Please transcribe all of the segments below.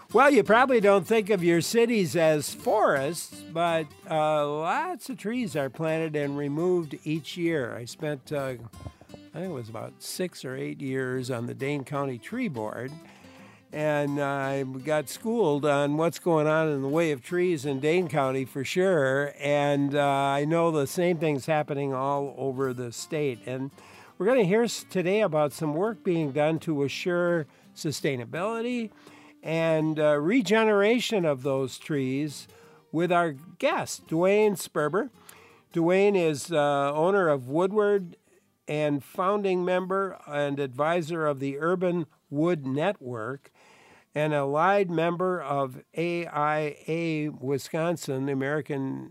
Well, you probably don't think of your cities as forests, but lots of trees are planted and removed each year. I spent, I think it was about 6 or 8 years on the Dane County Tree Board, and I got schooled on what's going on in the way of trees in Dane County for sure, and I know the same thing's happening all over the state. And we're going to hear today about some work being done to assure sustainability and regeneration of those trees with our guest, Dwayne Sperber. Dwayne is owner of Woodward and founding member and advisor of the Urban Wood Network, and a allied member of AIA Wisconsin, the American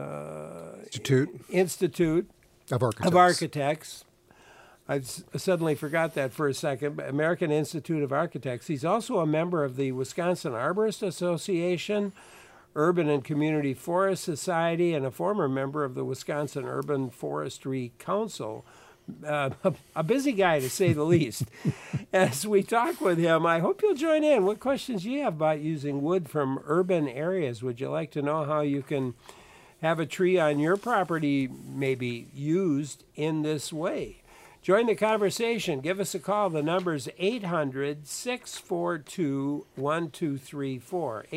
Institute of Architects. I suddenly forgot that for a second. American Institute of Architects. He's also a member of the Wisconsin Arborist Association, Urban and Community Forest Society, and a former member of the Wisconsin Urban Forestry Council. A busy guy, to say the least. As we talk with him, I hope you'll join in. What questions do you have about using wood from urban areas? Would you like to know how you can have a tree on your property maybe used in this way? Join the conversation. Give us a call. The number's 800-642-1234.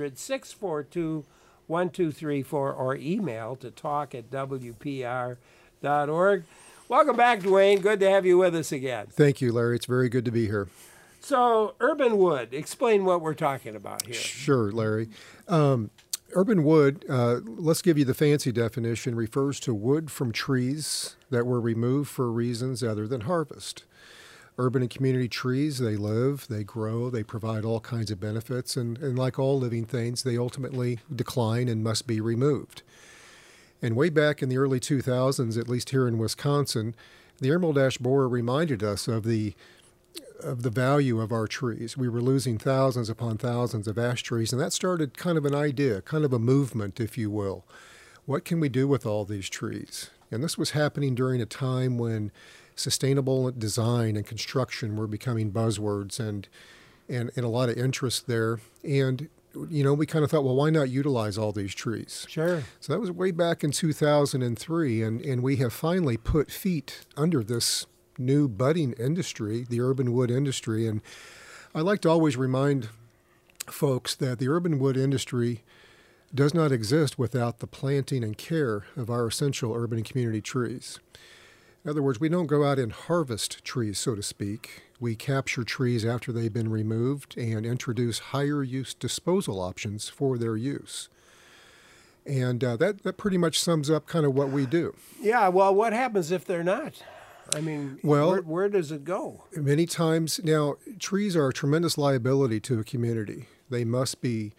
800-642-1234, or email to talk@wpr.org. Welcome back, Dwayne. Good to have you with us again. Thank you, Larry. It's very good to be here. So, urban wood. Explain what we're talking about here. Sure, Larry. Urban wood, let's give you the fancy definition, refers to wood from trees that were removed for reasons other than harvest. Urban and community trees, they live, they grow, they provide all kinds of benefits, and like all living things, they ultimately decline and must be removed. And way back in the early 2000s, at least here in Wisconsin, the Emerald Ash Borer reminded us of the value of our trees. We were losing thousands upon thousands of ash trees, and that started kind of an idea, kind of a movement, if you will. What can we do with all these trees? And this was happening during a time when sustainable design and construction were becoming buzzwords and a lot of interest there. And, you know, we kind of thought, well, why not utilize all these trees? Sure. So that was way back in 2003, and we have finally put feet under this new budding industry, the urban wood industry. And I like to always remind folks that the urban wood industry does not exist without the planting and care of our essential urban and community trees. In other words, we don't go out and harvest trees, so to speak. We capture trees after they've been removed and introduce higher use disposal options for their use. And that pretty much sums up kind of what we do. Yeah, well, what happens if they're not? I mean, well, where does it go? Many times, now, trees are a tremendous liability to a community. They must be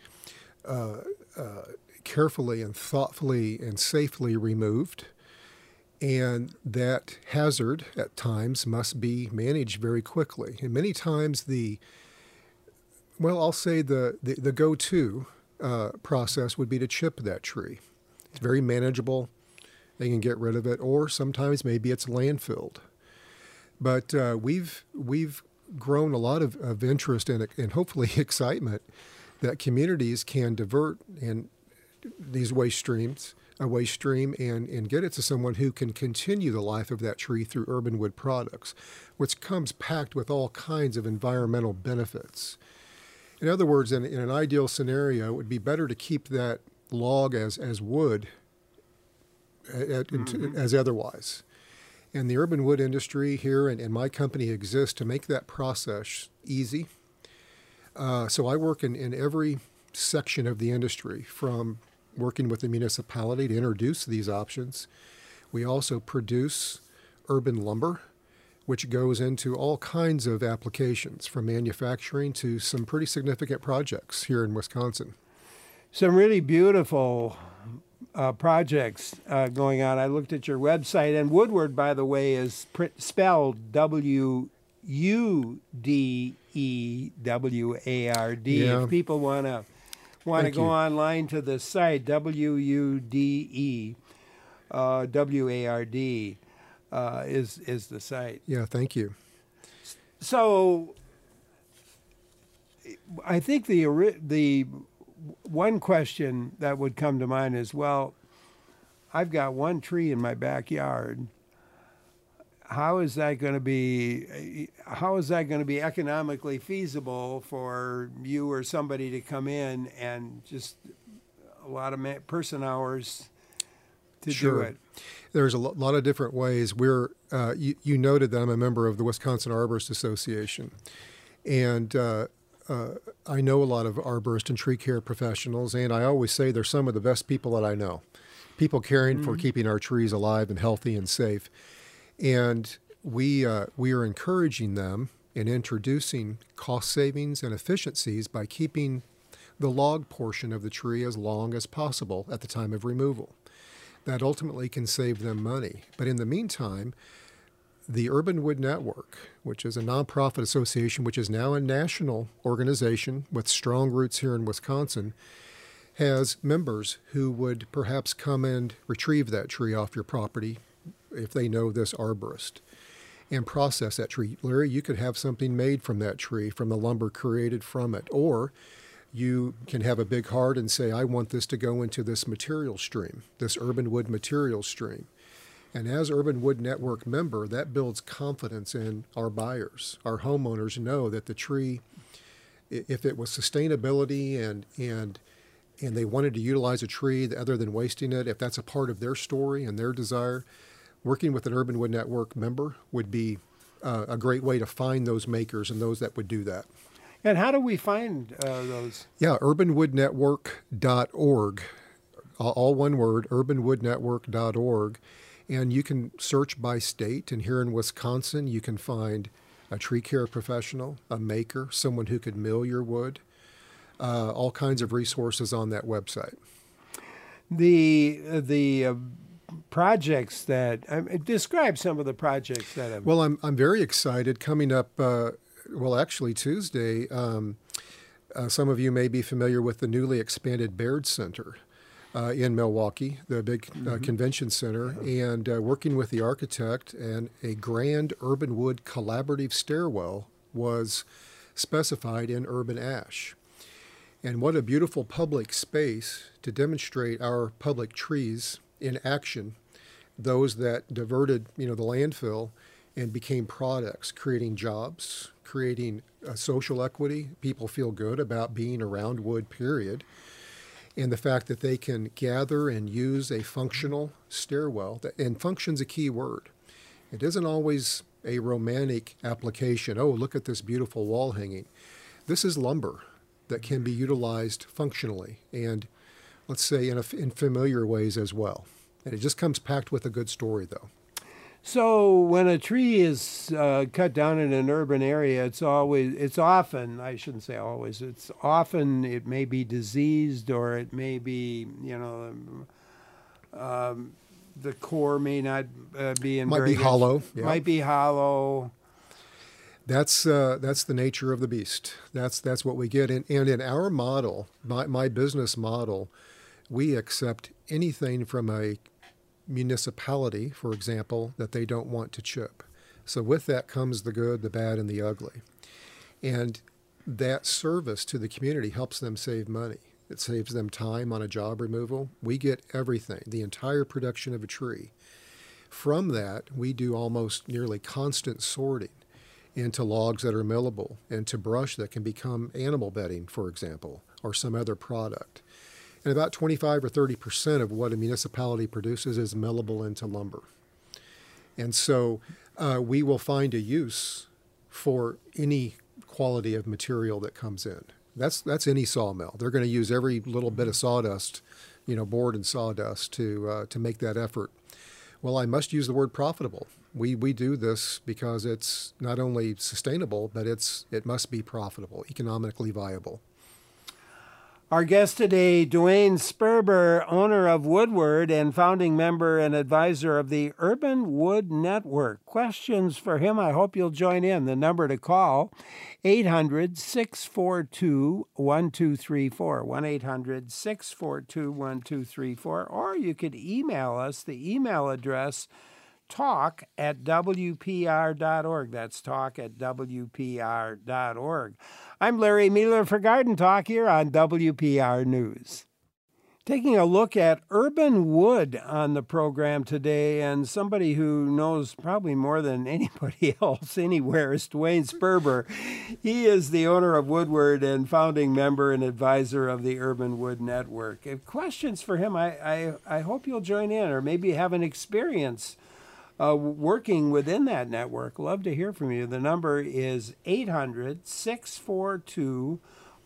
carefully and thoughtfully and safely removed. And that hazard, at times, must be managed very quickly. And many times I'll say the go-to process would be to chip that tree. It's very manageable. They can get rid of it, or sometimes maybe it's landfilled. But we've grown a lot of interest and hopefully excitement that communities can divert in these a waste stream and get it to someone who can continue the life of that tree through urban wood products, which comes packed with all kinds of environmental benefits. In other words, in an ideal scenario, it would be better to keep that log as wood as otherwise. And the urban wood industry here and my company exists to make that process easy. So I work in every section of the industry, from working with the municipality to introduce these options. We also produce urban lumber, which goes into all kinds of applications, from manufacturing to some pretty significant projects here in Wisconsin. Some really beautiful projects going on. I looked at your website, and Woodward, by the way, is spelled Wudeward. Yeah. If people want to go online to the site, Wudeward is the site. Yeah, thank you. So I think the one question that would come to mind is, well, I've got one tree in my backyard. How is that going to be? How is that going to be economically feasible for you or somebody to come in and just a lot of person hours to do it? There's a lot of different ways. You noted that I'm a member of the Wisconsin Arborist Association, and I know a lot of arborist and tree care professionals, and I always say they're some of the best people that I know. People caring for keeping our trees alive and healthy and safe. And we are encouraging them in introducing cost savings and efficiencies by keeping the log portion of the tree as long as possible at the time of removal. That ultimately can save them money. But in the meantime, the Urban Wood Network, which is a nonprofit association, which is now a national organization with strong roots here in Wisconsin, has members who would perhaps come and retrieve that tree off your property if they know this arborist and process that tree. Larry, you could have something made from that tree, from the lumber created from it, or you can have a big heart and say, I want this to go into this material stream, this Urban Wood material stream. And as Urban Wood Network member, that builds confidence in our buyers. Our homeowners know that the tree, if it was sustainability and they wanted to utilize a tree other than wasting it, if that's a part of their story and their desire, working with an Urban Wood Network member would be a great way to find those makers and those that would do that. And how do we find those? Yeah, urbanwoodnetwork.org, all one word, urbanwoodnetwork.org. And you can search by state. And here in Wisconsin, you can find a tree care professional, a maker, someone who could mill your wood, all kinds of resources on that website. The projects that describe some of the projects that have. Well, I'm very excited. Coming up, actually Tuesday, some of you may be familiar with the newly expanded Baird Center in Milwaukee, the big convention center, and working with the architect, and a grand urban wood collaborative stairwell was specified in urban ash. And what a beautiful public space to demonstrate our public trees in action, those that diverted, the landfill and became products, creating jobs, creating social equity. People feel good about being around wood, period. And the fact that they can gather and use a functional stairwell, and function's a key word. It isn't always a romantic application. Oh, look at this beautiful wall hanging. This is lumber that can be utilized functionally and, let's say, in familiar ways as well. And it just comes packed with a good story, though. So when a tree is cut down in an urban area, it's often, I shouldn't say always, it may be diseased, or it may be, the core may not be in might be hollow. Yeah. Might be hollow. That's the nature of the beast. That's what we get. And in our model, my business model, we accept anything from a municipality, for example, that they don't want to chip. So with that comes the good, the bad, and the ugly. And that service to the community helps them save money. It saves them time on a job removal. We get everything, the entire production of a tree. From that, we do almost nearly constant sorting into logs that are millable, into brush that can become animal bedding, for example, or some other product. And about 25 or 30% of what a municipality produces is millable into lumber. And so we will find a use for any quality of material that comes in. That's any sawmill. They're going to use every little bit of sawdust, board and sawdust to make that effort. Well, I must use the word profitable. We do this because it's not only sustainable, but it must be profitable, economically viable. Our guest today, Dwayne Sperber, owner of Woodward and founding member and advisor of the Urban Wood Network. Questions for him? I hope you'll join in. The number to call, 800-642-1234, 1-800-642-1234, or you could email us. The email address, talk@wpr.org. That's talk@wpr.org. I'm Larry Mueller for Garden Talk here on WPR News. Taking a look at urban wood on the program today, and somebody who knows probably more than anybody else anywhere is Dwayne Sperber. He is the owner of Woodward and founding member and advisor of the Urban Wood Network. If questions for him, I hope you'll join in, or maybe have an experience working within that network. Love to hear from you. The number is 800-642-1234,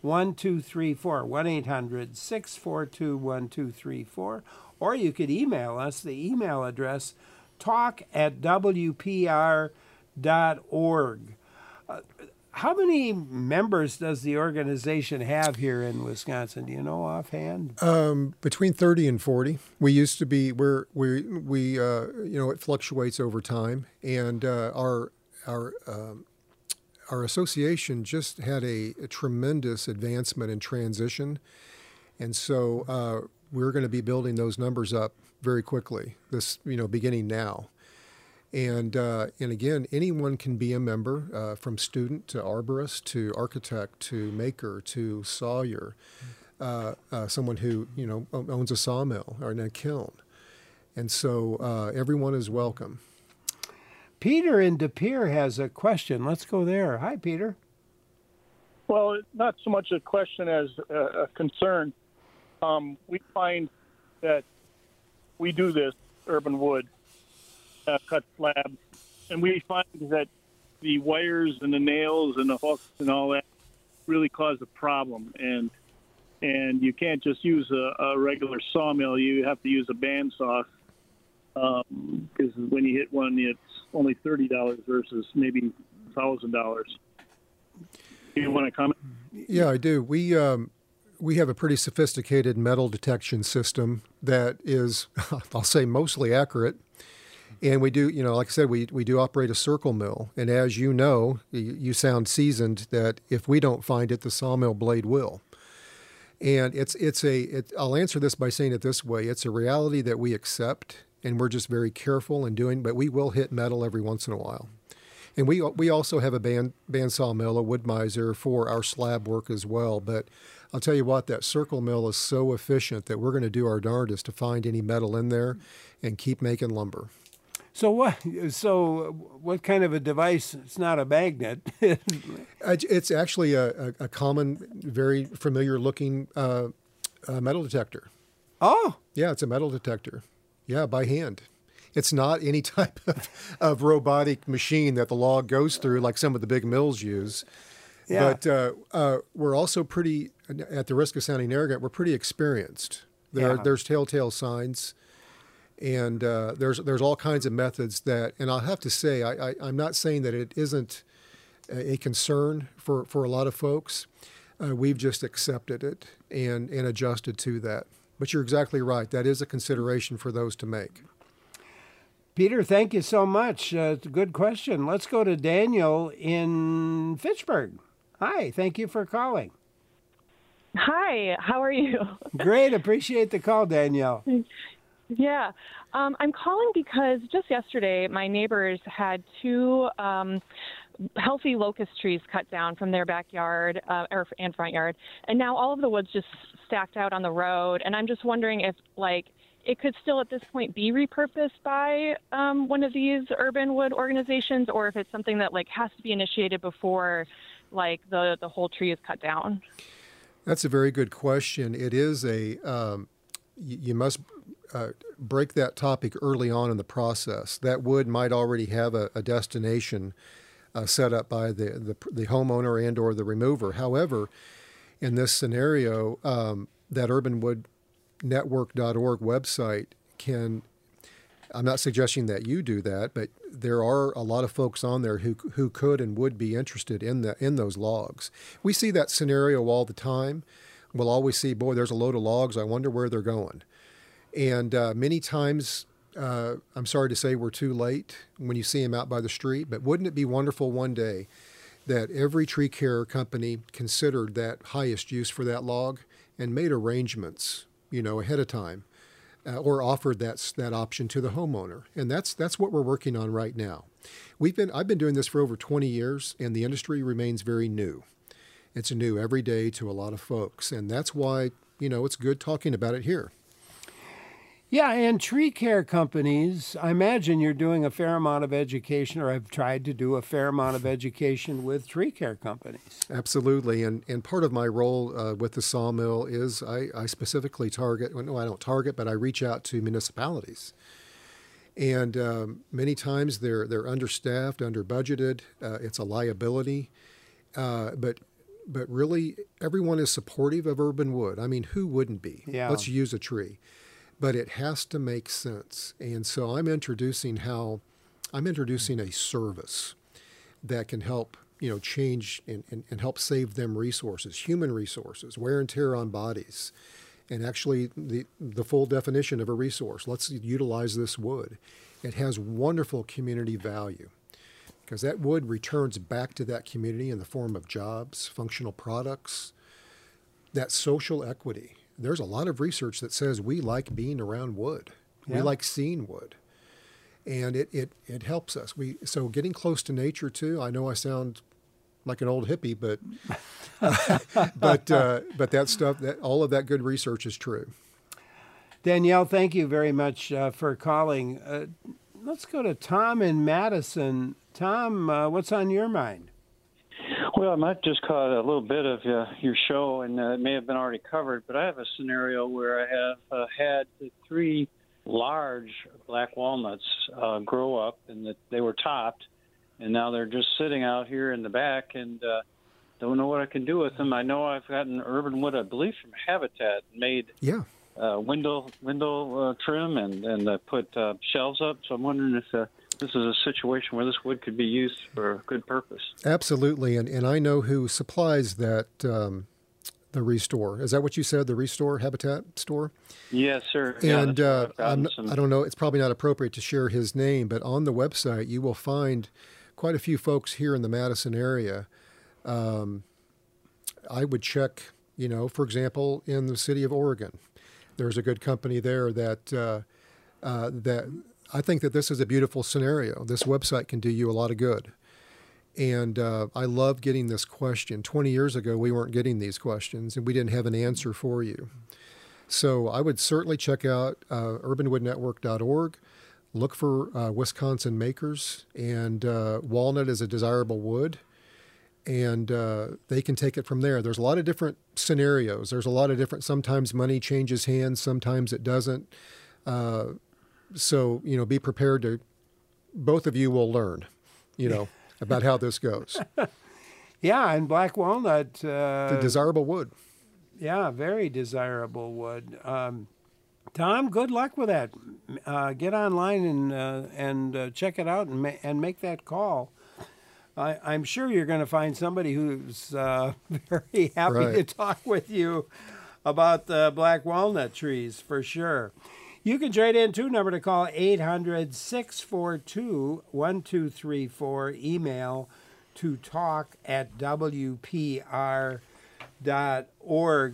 1-800-642-1234, or you could email us. The email address, talk@wpr.org. How many members does the organization have here in Wisconsin? Do you know offhand? Between 30 and 40. We used to be, it fluctuates over time, and our association just had a tremendous advancement and transition, and so we're going to be building those numbers up very quickly. Beginning now, and again, anyone can be a member, from student to arborist to architect to maker to sawyer, someone who owns a sawmill or a kiln, and so everyone is welcome. Peter in De Pere has a question. Let's go there. Hi, Peter. Well, not so much a question as a concern. We find that we do this urban wood, cut slabs, and we find that the wires and the nails and the hooks and all that really cause a problem. And you can't just use a regular sawmill. You have to use a bandsaw, because when you hit one, it's only $30 versus maybe $1,000. Do you want to comment? Yeah, I do. We have a pretty sophisticated metal detection system that is, I'll say, mostly accurate. And we do, like I said, we do operate a circle mill. And as you know, you sound seasoned, that if we don't find it, the sawmill blade will. And I'll answer this by saying it this way. It's a reality that we accept, and we're just very careful in doing, but we will hit metal every once in a while. And we also have a bandsaw mill, a Wood-Mizer, for our slab work as well. But I'll tell you what, that circle mill is so efficient that we're going to do our darndest to find any metal in there and keep making lumber. So what kind of a device? It's not a magnet. It's actually a common, very familiar looking metal detector. Oh, yeah, it's a metal detector. Yeah, by hand. It's not any type of robotic machine that the log goes through like some of the big mills use. yeah. But we're also pretty, at the risk of sounding arrogant, we're pretty experienced. There's telltale signs. And there's all kinds of methods that, and I'll have to say, I'm not saying that it isn't a concern for a lot of folks. We've just accepted it and adjusted to that. But you're exactly right. That is a consideration for those to make. Peter, thank you so much. It's a good question. Let's go to Daniel in Fitchburg. Hi, thank you for calling. Hi, how are you? Great, appreciate the call, Danielle. Yeah, I'm calling because just yesterday my neighbors had two healthy locust trees cut down from their backyard and front yard, and now all of the wood's just stacked out on the road. And I'm just wondering if, it could still at this point be repurposed by one of these urban wood organizations, or if it's something that has to be initiated before the whole tree is cut down. That's a very good question. It is you must break that topic early on in the process. That wood might already have a destination set up by the homeowner and or the remover. However, in this scenario, that urbanwoodnetwork.org website I'm not suggesting that you do that, but there are a lot of folks on there who could and would be interested in those logs. We see that scenario all the time. We'll always see, boy, there's a load of logs. I wonder where they're going. And many times, I'm sorry to say, we're too late when you see them out by the street. But wouldn't it be wonderful one day that every tree care company considered that highest use for that log and made arrangements, ahead of time or offered that option to the homeowner. And that's what we're working on right now. I've been doing this for over 20 years, and the industry remains very new. It's new every day to a lot of folks, and that's why, it's good talking about it here. Yeah, and tree care companies, I imagine you're doing a fair amount of education, or have tried to do a fair amount of education with tree care companies. Absolutely, and part of my role with the sawmill is I specifically target, well, no, I don't target, but I reach out to municipalities. And many times they're understaffed, under-budgeted, it's a liability, but really everyone is supportive of urban wood. I mean, who wouldn't be? Yeah. Let's use a tree. But it has to make sense. And so I'm introducing a service that can help, change and help save them resources, human resources, wear and tear on bodies, and actually the full definition of a resource. Let's utilize this wood. It has wonderful community value because that wood returns back to that community in the form of jobs, functional products, that social equity. There's a lot of research that says we like being around wood. Yeah. We like seeing wood. And it helps us. So getting close to nature too. I know I sound like an old hippie, but that stuff, all of that good research is true. Danielle, thank you very much for calling. Let's go to Tom in Madison. Tom, what's on your mind? Well, I might just caught a little bit of your show, and it may have been already covered, but I have a scenario where I have had 3 large black walnuts grow up, and that they were topped, and now they're just sitting out here in the back, and don't know what I can do with them. I know I've gotten urban wood, I believe, from Habitat, made window trim, and put shelves up, so I'm wondering if this is a situation where this wood could be used for a good purpose. Absolutely, and I know who supplies that, the Restore. Is that what you said, the Restore Habitat store? Yes, sir. And I don't know, it's probably not appropriate to share his name, but on the website you will find quite a few folks here in the Madison area. I would check, for example, in the city of Oregon. There's a good company there that I think that this is a beautiful scenario. This website can do you a lot of good. And I love getting this question. 20 years ago, we weren't getting these questions, and we didn't have an answer for you. So I would certainly check out urbanwoodnetwork.org, look for Wisconsin makers, and walnut is a desirable wood, and they can take it from there. There's a lot of different scenarios. There's a lot of different, sometimes money changes hands, sometimes it doesn't. So, be prepared to, both of you will learn, about how this goes. Yeah, and black walnut. The desirable wood. Yeah, very desirable wood. Tom, good luck with that. Get online and check it out and make that call. I'm sure you're going to find somebody who's very happy to talk with you about the black walnut trees, for sure. You can trade in too. Number to call 800-642-1234. Email to talk@wpr.org.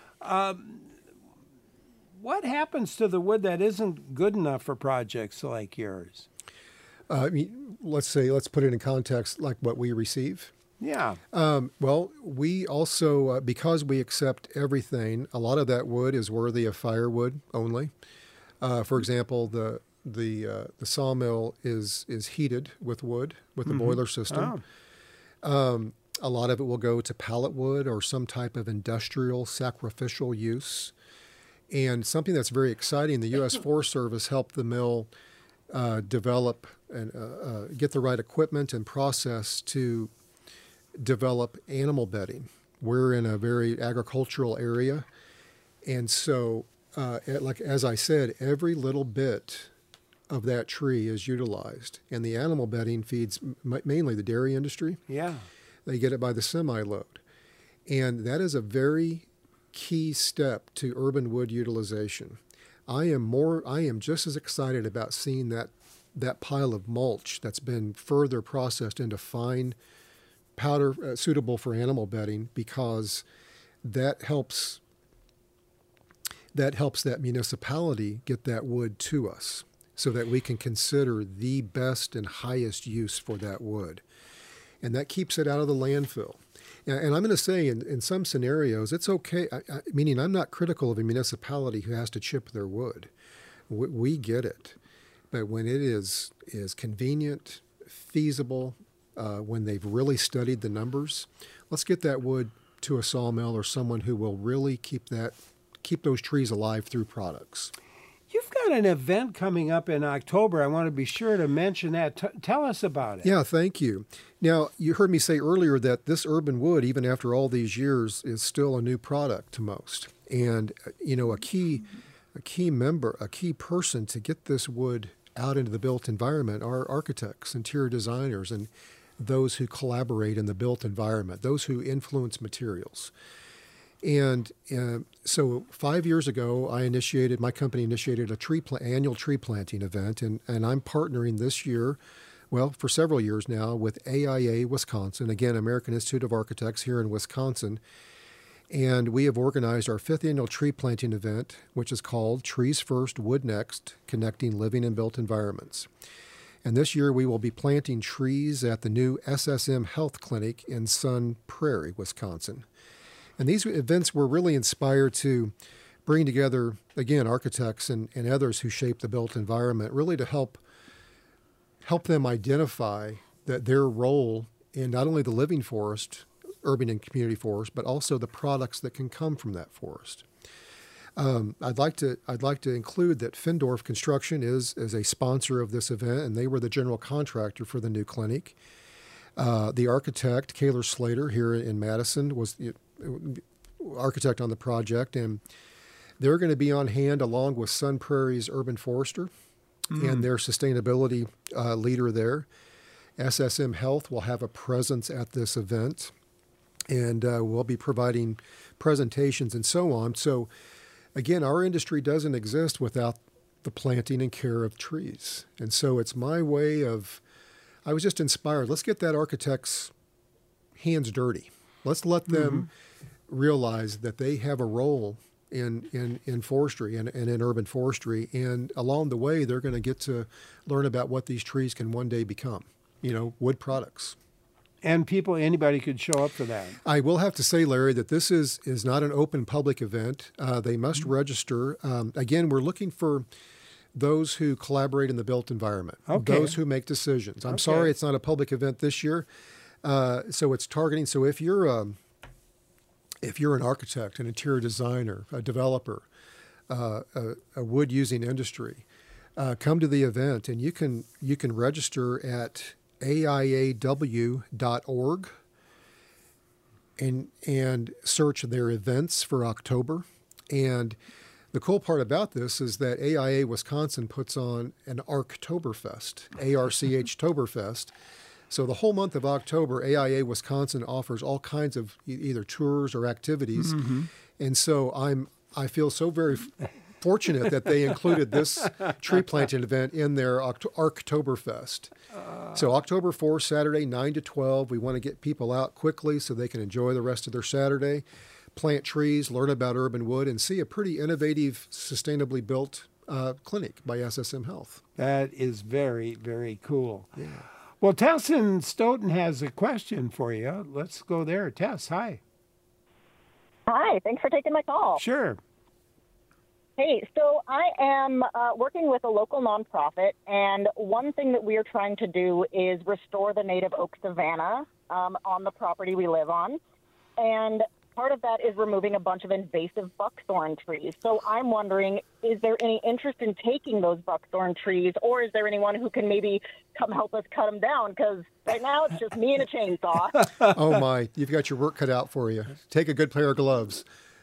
What happens to the wood that isn't good enough for projects like yours? Let's put it in context, like what we receive. Yeah. Well, we also, because we accept everything, a lot of that wood is worthy of firewood only. For example, the sawmill is heated with wood with the boiler system. A lot of it will go to pallet wood or some type of industrial sacrificial use. And something that's very exciting, the U.S. Forest Service helped the mill develop and get the right equipment and process to develop animal bedding. We're in a very agricultural area, and so like as I said, every little bit of that tree is utilized, and the animal bedding feeds mainly the dairy industry. Yeah, they get it by the semi-load, and that is a very key step to urban wood utilization. I am just as excited about seeing that pile of mulch that's been further processed into fine powder suitable for animal bedding, because that helps that helps that municipality get that wood to us so that we can consider the best and highest use for that wood. And that keeps it out of the landfill. And I'm going to say in some scenarios, it's okay, meaning I'm not critical of a municipality who has to chip their wood. We get it. But when it is convenient, feasible, when they've really studied the numbers, let's get that wood to a sawmill or someone who will really keep those trees alive through products. You've got an event coming up in October. I want to be sure to mention that. Tell us about it. Yeah, thank you. Now, you heard me say earlier that this urban wood, even after all these years, is still a new product to most. And, a key person to get this wood out into the built environment are architects, interior designers, and those who collaborate in the built environment, those who influence materials. And so 5 years ago, my company initiated a annual tree planting event, and I'm partnering this year, for several years now, with AIA Wisconsin, again, American Institute of Architects here in Wisconsin. And we have organized our 5th annual tree planting event, which is called Trees First, Wood Next, Connecting Living and Built Environments. And this year we will be planting trees at the new SSM Health Clinic in Sun Prairie, Wisconsin. And these events were really inspired to bring together, again, architects and others who shape the built environment, really to help them identify that their role in not only the living forest, urban and community forest, but also the products that can come from that forest. I'd like to include that Findorf Construction is a sponsor of this event, and they were the general contractor for the new clinic. The architect, Kaylor Slater, here in Madison, was the architect on the project, and they're going to be on hand along with Sun Prairie's urban forester and their sustainability leader there. SSM Health will have a presence at this event, and we'll be providing presentations and so on. So, again, our industry doesn't exist without the planting and care of trees. And so it's my way of, I was just inspired. Let's get that architect's hands dirty. Let's let them realize that they have a role in forestry and in urban forestry. And along the way, they're going to get to learn about what these trees can one day become, wood products. And anybody could show up for that. I will have to say, Larry, that this is not an open public event. They must register. Again, we're looking for those who collaborate in the built environment, those who make decisions. I'm sorry it's not a public event this year. So it's targeting. So if you're an architect, an interior designer, a developer, a wood using industry, come to the event, and you can register at aiaw.org and search their events for October. And the cool part about this is that AIA Wisconsin puts on an Archtoberfest, ARCH-Toberfest. So the whole month of October, AIA Wisconsin offers all kinds of either tours or activities. And so I feel so very fortunate that they included this tree planting event in their Archtoberfest. So October 4th, Saturday, 9 to 12, we want to get people out quickly so they can enjoy the rest of their Saturday, plant trees, learn about urban wood, and see a pretty innovative, sustainably built clinic by SSM Health. That is very, very cool. Yeah. Well, Tess in Stoughton has a question for you. Let's go there. Tess, hi. Hi, thanks for taking my call. Sure. Hey, so I am working with a local nonprofit, and one thing that we are trying to do is restore the native oak savanna on the property we live on. And part of that is removing a bunch of invasive buckthorn trees. So I'm wondering, is there any interest in taking those buckthorn trees, or is there anyone who can maybe come help us cut them down? Because right now it's just me and a chainsaw. Oh, my. You've got your work cut out for you. Take a good pair of gloves.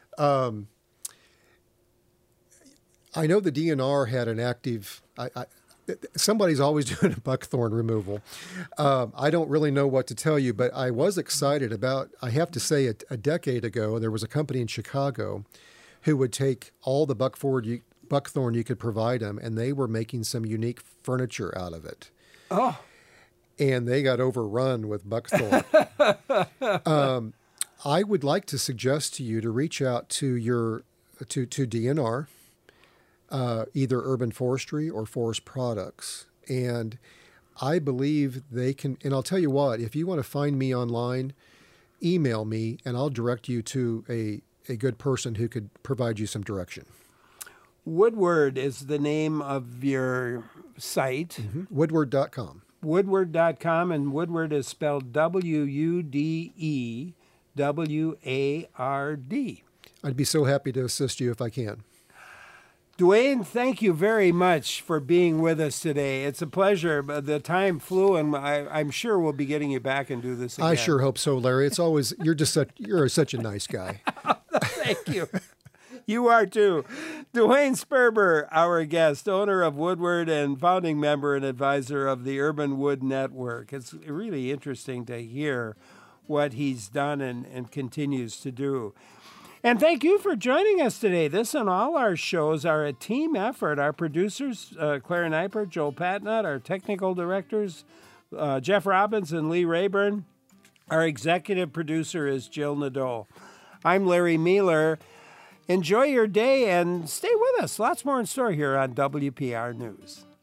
I know the DNR had an active, somebody's always doing a buckthorn removal. I don't really know what to tell you, but I was excited about, I have to say, a decade ago, there was a company in Chicago who would take all the buckthorn you could provide them, and they were making some unique furniture out of it. Oh. And they got overrun with buckthorn. I would like to suggest to you to reach out to your to DNR, either Urban Forestry or Forest Products. And I believe they can, and I'll tell you what, if you want to find me online, email me and I'll direct you to a good person who could provide you some direction. Woodward is the name of your site. Woodward.com. Woodward.com, and Woodward is spelled Wudeward. I'd be so happy to assist you if I can. Dwayne, thank you very much for being with us today. It's a pleasure. The time flew, and I'm sure we'll be getting you back and do this again. I sure hope so, Larry. It's always you're such a nice guy. Thank you. You are too. Dwayne Sperber, our guest, owner of Woodward and founding member and advisor of the Urban Wood Network. It's really interesting to hear what he's done and continues to do. And thank you for joining us today. This and all our shows are a team effort. Our producers, Claire Neipert, Joel Patnott, our technical directors, Jeff Robbins and Lee Rayburn. Our executive producer is Jill Nadeau. I'm Larry Mueller. Enjoy your day and stay with us. Lots more in store here on WPR News.